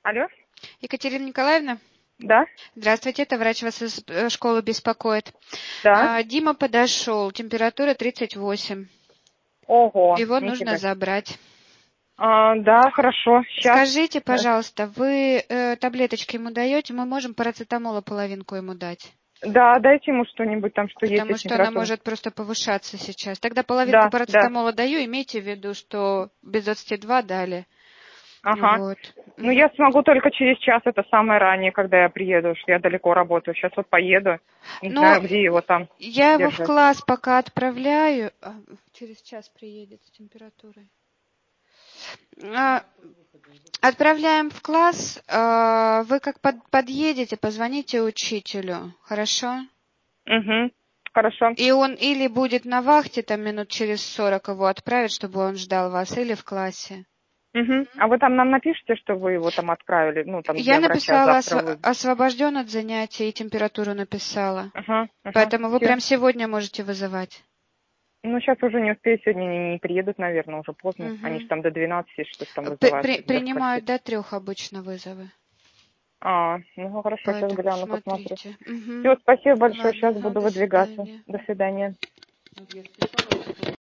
Алло? Екатерина Николаевна, Да? здравствуйте, это врач вас из школы беспокоит. Да? Дима подошел, температура 38. Ого, Его нужно нифига. забрать. Да, хорошо. Сейчас. Скажите, пожалуйста, вы таблеточки ему даете? Мы можем парацетамола половинку ему дать, Да, дайте ему что-нибудь там, что есть потому от что она температуры. может просто повышаться сейчас. Тогда половинку Да, да. парацетамола даю, имейте в виду, что без 22 дали. Ага. Вот. Ну, Мгм. я смогу только через час, это самое раннее, когда я приеду, что я далеко работаю. Сейчас вот поеду, не Но знаю, где его там я его в держать. класс пока отправляю. Через час приедет с температурой. А, Отправляем в класс. Вы как подъедете, позвоните учителю, хорошо? Угу. Хорошо. И он или будет на вахте, там минут через 40 его отправят, чтобы он ждал вас, или в классе. Угу. А вы там нам напишите, что вы его там отправили, ну, там Я для врача написала, завтра вы. освобожден от занятий, и температуру написала. Ага, ага. Поэтому вы Все. прям сегодня можете вызывать. Ну, сейчас уже не успею, сегодня не приедут, наверное, уже поздно. Они же Мгм. там до 12 что-то там вызывают, до скольки. Принимают до 3 обычно вызовы. Ну хорошо, сейчас Поэтому гляну, посмотрю. смотрите. Все, Мгм. спасибо большое, Ладно, сейчас ага, буду до выдвигаться. свидания. До свидания.